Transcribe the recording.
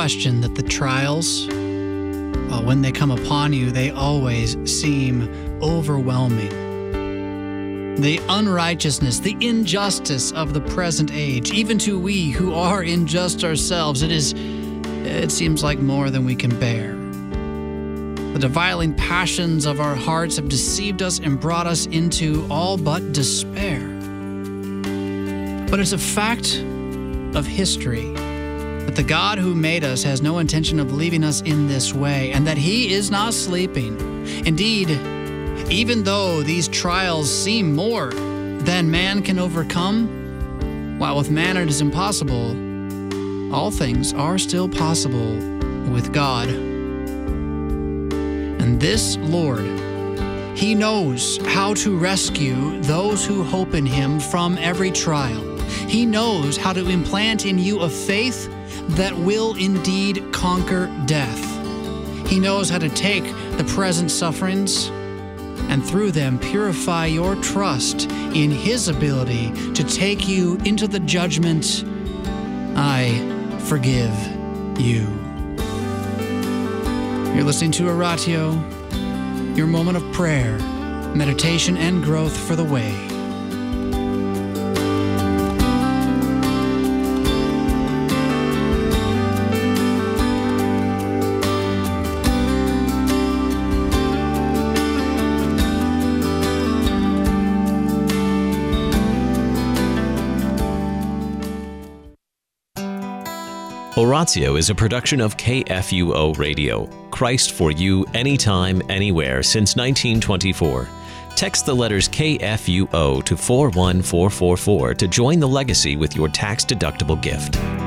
question that the trials, when they come upon you, they always seem overwhelming. The unrighteousness, the injustice of the present age, even to we who are unjust ourselves, it seems like more than we can bear. The defiling passions of our hearts have deceived us and brought us into all but despair. But it's a fact of history that the God who made us has no intention of leaving us in this way, and that He is not sleeping. Indeed, even though these trials seem more than man can overcome, while with man it is impossible, all things are still possible with God. And this Lord, He knows how to rescue those who hope in Him from every trial. He knows how to implant in you a faith that will indeed conquer death. He knows how to take the present sufferings and through them purify your trust in His ability to take you into the judgment. I forgive you. You're listening to Oratio, your moment of prayer, meditation, and growth for the way. Oratio is a production of KFUO Radio, Christ for you, anytime, anywhere, since 1924. Text the letters KFUO to 41444 to join the legacy with your tax-deductible gift.